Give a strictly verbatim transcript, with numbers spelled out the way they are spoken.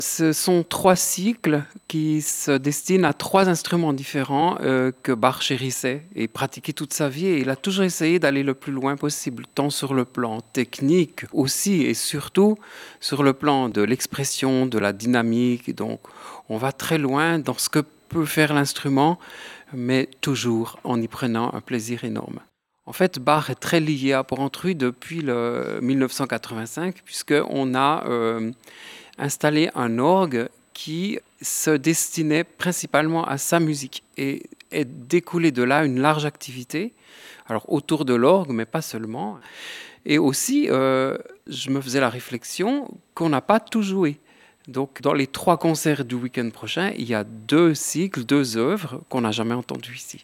Ce sont trois cycles qui se destinent à trois instruments différents euh, que Bach chérissait et pratiquait toute sa vie. Et il a toujours essayé d'aller le plus loin possible, tant sur le plan technique aussi et surtout sur le plan de l'expression, de la dynamique. Donc on va très loin dans ce que peut faire l'instrument, mais toujours en y prenant un plaisir énorme. En fait, Bach est très lié à Porrentruy depuis le mille neuf cent quatre-vingt-cinq, puisqu'on a euh, installé un orgue qui se destinait principalement à sa musique et est découlé de là une large activité, alors autour de l'orgue, mais pas seulement. Et aussi, euh, je me faisais la réflexion qu'on n'a pas tout joué. Donc, dans les trois concerts du week-end prochain, il y a deux cycles, deux œuvres qu'on n'a jamais entendues ici.